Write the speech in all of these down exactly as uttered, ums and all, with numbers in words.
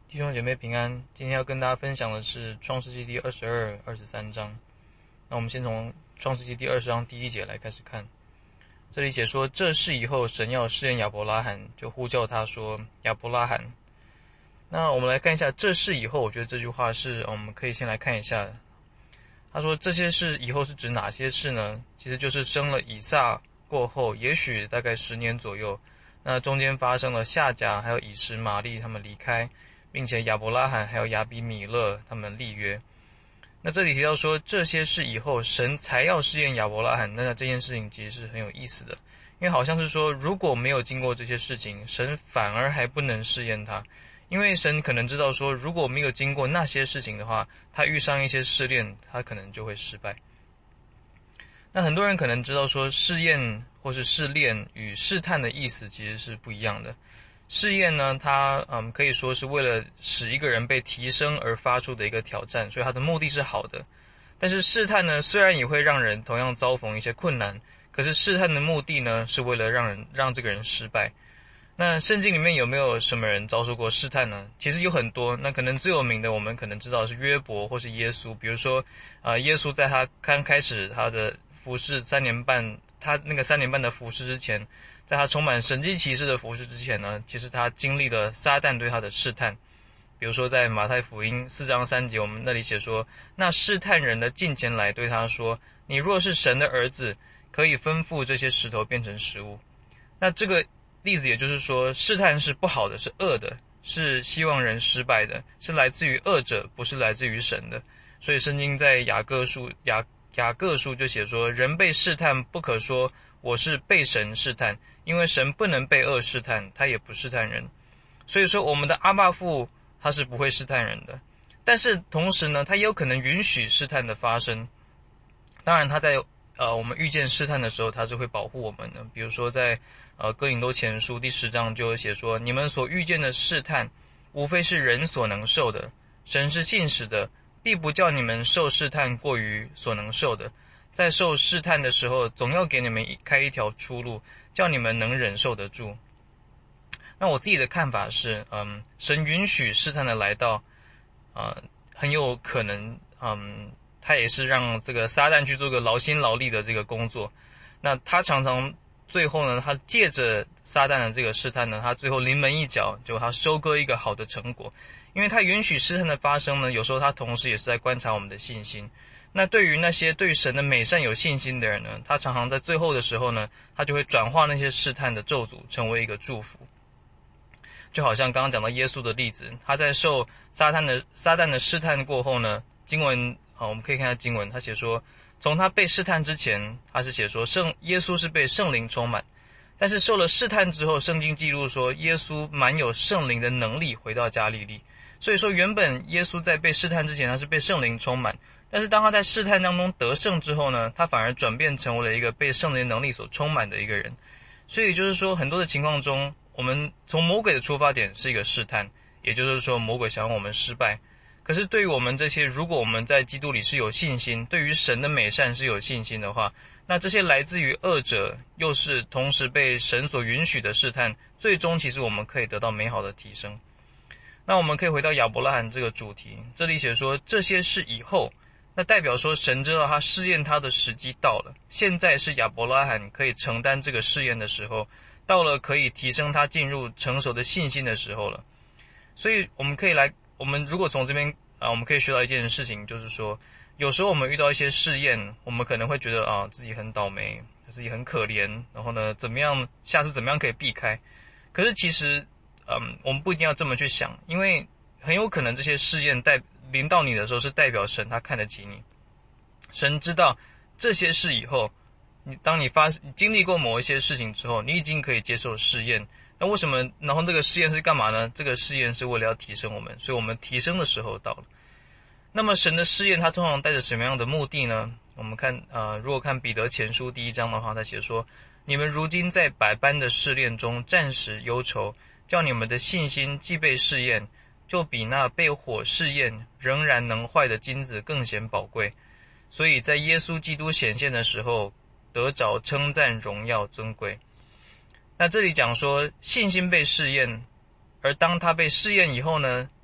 弟兄姐妹平安，今天要跟大家分享的是创世纪第二十二、二十三章。那我们先从创世纪第二十章第一节来开始看。这里写说，这事以后，神要试验亚伯拉罕，就呼叫他说：亚伯拉罕。那我们来看一下这事以后，我觉得这句话是我们可以先来看一下。他说这些事以后是指哪些事呢？其实就是生了以撒过后，也许大概十年左右，那中间发生了夏甲还有以实玛利他们离开，并且亚伯拉罕还有亚比米勒他们立约。那这里提到说这些事以后，神才要试验亚伯拉罕，那这件事情其实是很有意思的，因为好像是说如果没有经过这些事情，神反而还不能试验他，因为神可能知道说如果没有经过那些事情的话，他遇上一些试炼，他可能就会失败。那很多人可能知道说试验或是试炼与试探的意思其实是不一样的。试验呢，它嗯可以说是为了使一个人被提升而发出的一个挑战，所以它的目的是好的。但是试探呢，虽然也会让人同样遭逢一些困难，可是试探的目的呢，是为了让人让这个人失败。那圣经里面有没有什么人遭受过试探呢？其实有很多，那可能最有名的我们可能知道是约伯或是耶稣。比如说啊、呃，耶稣在他刚开始他的服事三年半，他那个三年半的服事之前，在他充满神迹奇事的服事之前呢，其实他经历了撒旦对他的试探。比如说在马太福音四章三节，我们那里写说，那试探人的近前来对他说，你若是神的儿子，可以吩咐这些石头变成食物。那这个例子也就是说，试探是不好的，是恶的，是希望人失败的，是来自于恶者，不是来自于神的。所以圣经在雅各书雅雅各书就写说，人被试探不可说我是被神试探，因为神不能被恶试探，他也不试探人。所以说我们的阿爸父他是不会试探人的，但是同时呢，他也有可能允许试探的发生。当然他在呃我们遇见试探的时候，他是会保护我们的。比如说在呃哥林多前书第十章就有写说，你们所遇见的试探无非是人所能受的，神是信实的，必不叫你们受试探过于所能受的，在受试探的时候，总要给你们开一条出路，叫你们能忍受得住。那我自己的看法是，嗯，神允许试探的来到，呃，很有可能，嗯，他也是让这个撒旦去做个劳心劳力的这个工作。那他常常最后呢，他借着撒旦的这个试探呢，他最后临门一脚，就他收割一个好的成果。因为他允许试探的发生呢，有时候他同时也是在观察我们的信心。那对于那些对神的美善有信心的人呢，他常常在最后的时候呢，他就会转化那些试探的咒诅成为一个祝福。就好像刚刚讲到耶稣的例子，他在受撒旦的撒旦的试探过后呢，经文好，我们可以看一下经文，他写说，从他被试探之前，他是写说圣耶稣是被圣灵充满，但是受了试探之后，圣经记录说耶稣满有圣灵的能力回到加利利。所以说原本耶稣在被试探之前，他是被圣灵充满，但是当他在试探当中得胜之后呢，他反而转变成为了一个被圣灵能力所充满的一个人。所以就是说很多的情况中，我们从魔鬼的出发点是一个试探，也就是说魔鬼想让我们失败。可是对于我们这些，如果我们在基督里是有信心，对于神的美善是有信心的话，那这些来自于恶者又是同时被神所允许的试探，最终其实我们可以得到美好的提升。那我们可以回到亚伯拉罕这个主题，这里写说这些事以后，那代表说神知道他试验他的时机到了，现在是亚伯拉罕可以承担这个试验的时候，到了可以提升他进入成熟的信心的时候了。所以我们可以来，我们如果从这边啊，我们可以学到一件事情，就是说有时候我们遇到一些试验，我们可能会觉得啊自己很倒霉，自己很可怜，然后呢怎么样下次怎么样可以避开。可是其实嗯，我们不一定要这么去想，因为很有可能这些试验带临到你的时候，是代表神他看得起你。神知道这些事以后，你当你发经历过某一些事情之后，你已经可以接受试验。那为什么？然后这个试验是干嘛呢？这个试验是为了要提升我们，所以我们提升的时候到了。那么神的试验，它通常带着什么样的目的呢？我们看呃，如果看彼得前书第一章的话，他写说：你们如今在百般的试炼中暂时忧愁，叫你们的信心既被试验，就比那被火试验仍然能坏的金子更显宝贵。所以在耶稣基督显现的时候，得着称赞、荣耀、尊贵。那这里讲说信心被试验，而当他被试验以后呢，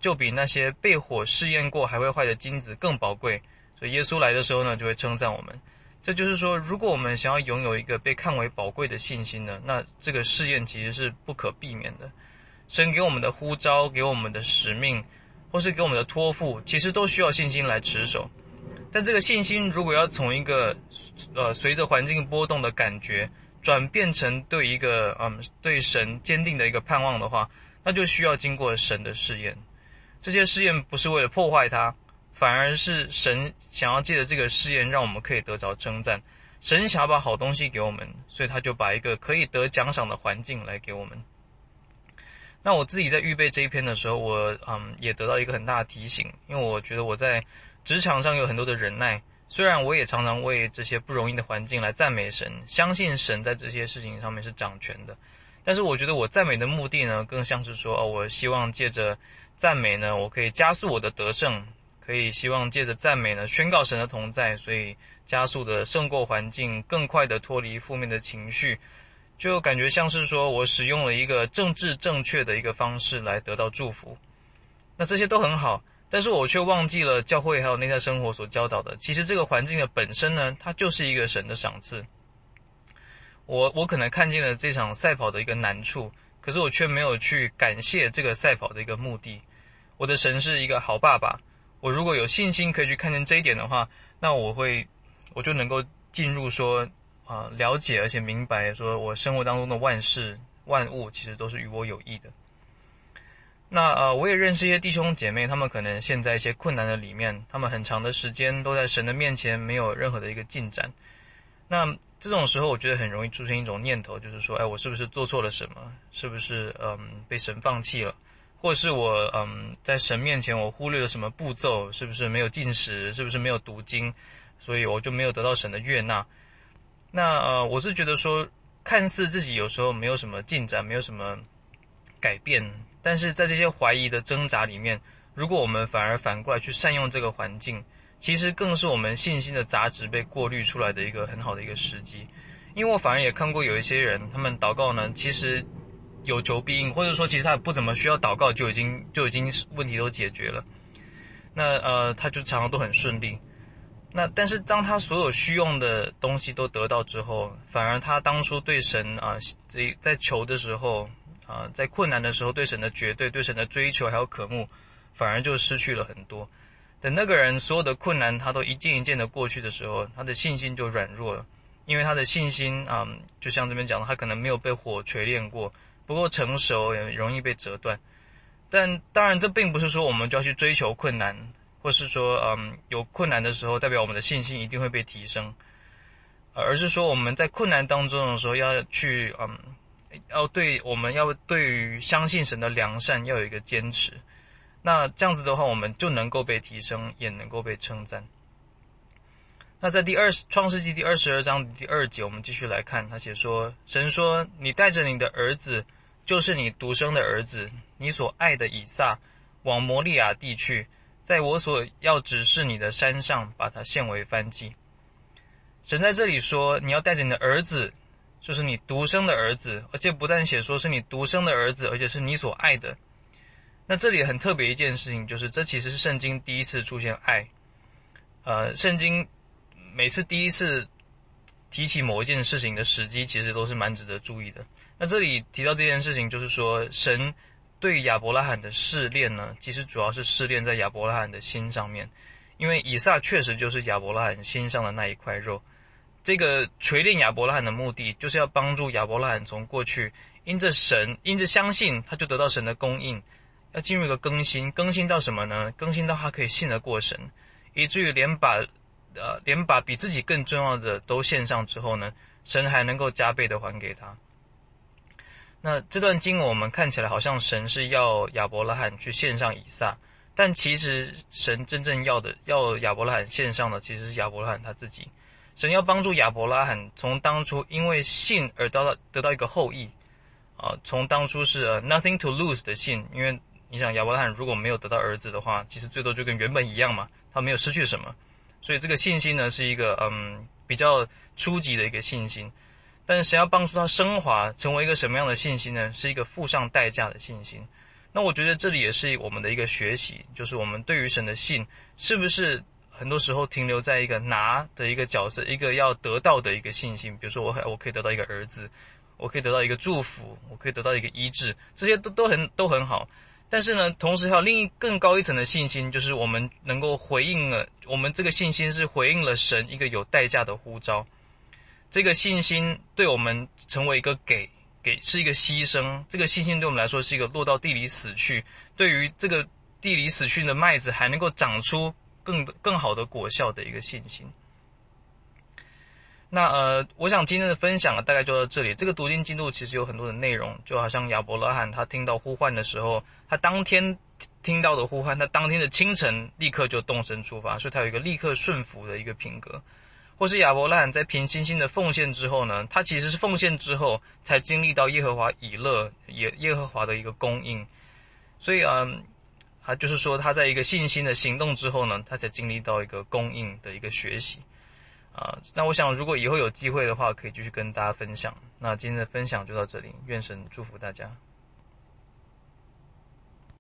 就比那些被火试验过还会坏的金子更宝贵。所以耶稣来的时候呢，就会称赞我们。这就是说，如果我们想要拥有一个被看为宝贵的信心呢，那这个试验其实是不可避免的。神给我们的呼召，给我们的使命，或是给我们的托付，其实都需要信心来持守。但这个信心如果要从一个呃随着环境波动的感觉，转变成对一个嗯对神坚定的一个盼望的话，那就需要经过神的试验。这些试验不是为了破坏它，反而是神想要借着这个试验让我们可以得着称赞。神想要把好东西给我们，所以他就把一个可以得奖赏的环境来给我们。那我自己在预备这一篇的时候，我嗯也得到一个很大的提醒，因为我觉得我在职场上有很多的忍耐，虽然我也常常为这些不容易的环境来赞美神，相信神在这些事情上面是掌权的，但是我觉得我赞美的目的呢，更像是说哦，我希望借着赞美呢，我可以加速我的得胜，可以希望借着赞美呢，宣告神的同在，所以加速的胜过环境，更快的脱离负面的情绪，就感觉像是说我使用了一个政治正确的一个方式来得到祝福。那这些都很好，但是我却忘记了教会还有内在生活所教导的，其实这个环境的本身呢，它就是一个神的赏赐。我我可能看见了这场赛跑的一个难处，可是我却没有去感谢这个赛跑的一个目的。我的神是一个好爸爸，我如果有信心可以去看见这一点的话，那我会我就能够进入说啊、呃、了解而且明白说我生活当中的万事万物其实都是与我有益的。那呃我也认识一些弟兄姐妹，他们可能陷在一些困难的里面，他们很长的时间都在神的面前没有任何的一个进展。那这种时候我觉得很容易出现一种念头，就是说哎，我是不是做错了什么，是不是嗯被神放弃了，或是我嗯在神面前我忽略了什么步骤，是不是没有禁食，是不是没有读经，所以我就没有得到神的悦纳。那呃我是觉得说，看似自己有时候没有什么进展，没有什么改变，但是在这些怀疑的挣扎里面，如果我们反而反过来去善用这个环境，其实更是我们信心的杂质被过滤出来的一个很好的一个时机。因为我反而也看过有一些人，他们祷告呢，其实有求必应，或者说其实他不怎么需要祷告，就已经就已经问题都解决了。那呃他就常常都很顺利。那但是当他所有需用的东西都得到之后，反而他当初对神啊、呃、在求的时候啊、呃、在困难的时候对神的绝对，对神的追求还有渴慕，反而就失去了很多。等那个人所有的困难他都一件一件的过去的时候，他的信心就软弱了，因为他的信心啊、嗯，就像这边讲的，他可能没有被火锤炼过，不够成熟，也容易被折断。但当然这并不是说我们就要去追求困难，或是说嗯有困难的时候代表我们的信心一定会被提升，而是说我们在困难当中的时候要去嗯要对我们要对于相信神的良善要有一个坚持。那这样子的话，我们就能够被提升，也能够被称赞。那在第二创世纪第二十二章第二节，我们继续来看，他写说，神说，你带着你的儿子，就是你独生的儿子，你所爱的以撒，往摩利亚地去，在我所要指示你的山上，把它献为燔祭。神在这里说，你要带着你的儿子，就是你独生的儿子，而且不但写说是你独生的儿子，而且是你所爱的。那这里很特别一件事情，就是这其实是圣经第一次出现爱。呃，圣经每次第一次提起某一件事情的时机，其实都是蛮值得注意的。那这里提到这件事情，就是说神对亚伯拉罕的试炼呢，其实主要是试炼在亚伯拉罕的心上面，因为以撒确实就是亚伯拉罕心上的那一块肉。这个锤炼亚伯拉罕的目的，就是要帮助亚伯拉罕从过去因着神因着相信，他就得到神的供应，要进入一个更新，更新到什么呢？更新到他可以信得过神，以至于连把呃连把比自己更重要的都献上之后呢，神还能够加倍的还给他。那这段经文我们看起来好像神是要亚伯拉罕去献上以撒，但其实神真正要的要亚伯拉罕献上的其实是亚伯拉罕他自己。神要帮助亚伯拉罕从当初因为信而得到得到一个后裔啊，从当初是、uh, nothing to lose 的信，因为你想亚伯拉罕如果没有得到儿子的话，其实最多就跟原本一样嘛，他没有失去什么，所以这个信心呢是一个嗯比较初级的一个信心。但是神要帮助他升华成为一个什么样的信心呢？是一个付上代价的信心。 那我觉得这里也是我们的一个学习，就是我们对于神的信是不是很多时候停留在一个拿的一个角色，一个要得到的一个信心。比如说我我可以得到一个儿子，我可以得到一个祝福，我可以得到一个医治，这些都都很都很好。但是呢，同时还有另一更高一层的信心，就是我们能够回应了，我们这个信心是回应了神一个有代价的呼召。这个信心对我们成为一个给给是一个牺牲，这个信心对我们来说是一个落到地里死去，对于这个地里死去的麦子还能够长出更更好的果效的一个信心。那呃，我想今天的分享大概就到这里。这个读经进度其实有很多的内容，就好像亚伯拉罕他听到呼唤的时候，他当天听到的呼唤，他当天的清晨立刻就动身出发，所以他有一个立刻顺服的一个品格。或是亚伯拉罕在凭信心的奉献之后呢，他其实是奉献之后才经历到耶和华以勒耶耶和华的一个供应。所以嗯啊，就是说他在一个信心的行动之后呢，他才经历到一个供应的一个学习。啊，那我想如果以后有机会的话，可以继续跟大家分享。那今天的分享就到这里，愿神祝福大家。